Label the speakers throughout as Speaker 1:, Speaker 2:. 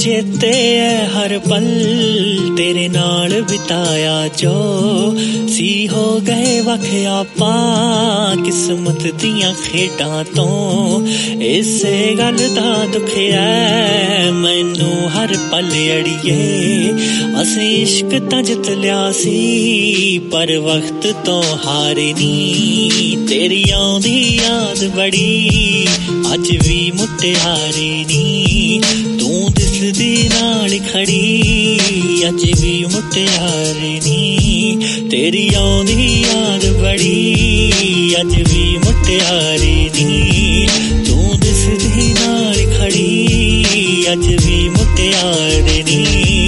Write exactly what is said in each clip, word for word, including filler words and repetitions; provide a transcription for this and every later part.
Speaker 1: चेते है हर पल तेरे नाल बिताया जो सी हो गए वख आपां किस्मत दियां खेडां तो इसे गल दा दुख है मैनू हर पल अड़िए असीं इश्क तां जित लिया सी पर वक्त तो हारे नी तेरी आउंदी याद बड़ी अज भी मुटियारे नी तू दिसदी नाल खड़ी अज भी मुटियारे नी तेरी आउंदी याद बड़ी अज भी मुटियारे नी तू दिसदी नाल खड़ी अज भी मुटियारे नी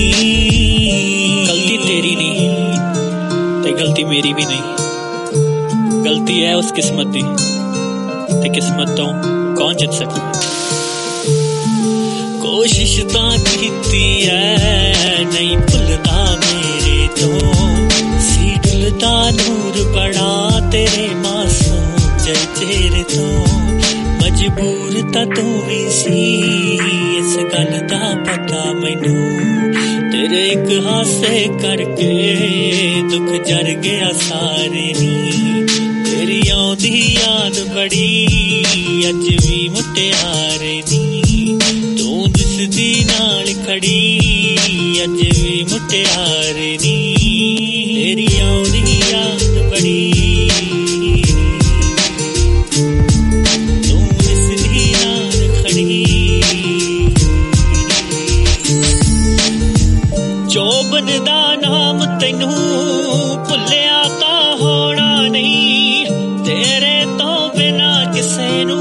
Speaker 1: गलती तेरी नहीं ते गलती मेरी भी नहीं गलती है उस किस्मत दी ते किस्मत तो कौन जित सकता कोशिश तां कीती है नहीं भुलदा मेरे तो सी डुलदा नूर बड़ा तेरे मासूम चेहरे तो मजबूर तां तू भी सी इस गल दा पता मैनू तेरे एक हासे करके दुख जर गया सारे नी तेरी आउंदी याद बड़ी अज भी मुटियारे नी तू दिसदी नाल खड़ी अज भी मुटियारे नी तेरी आउंदी याद बड़ी तू दिसदी नाल खड़ी जोबन दा नाम तैनू भुलिया तां होना नहीं तेरे तो बिना किसे नू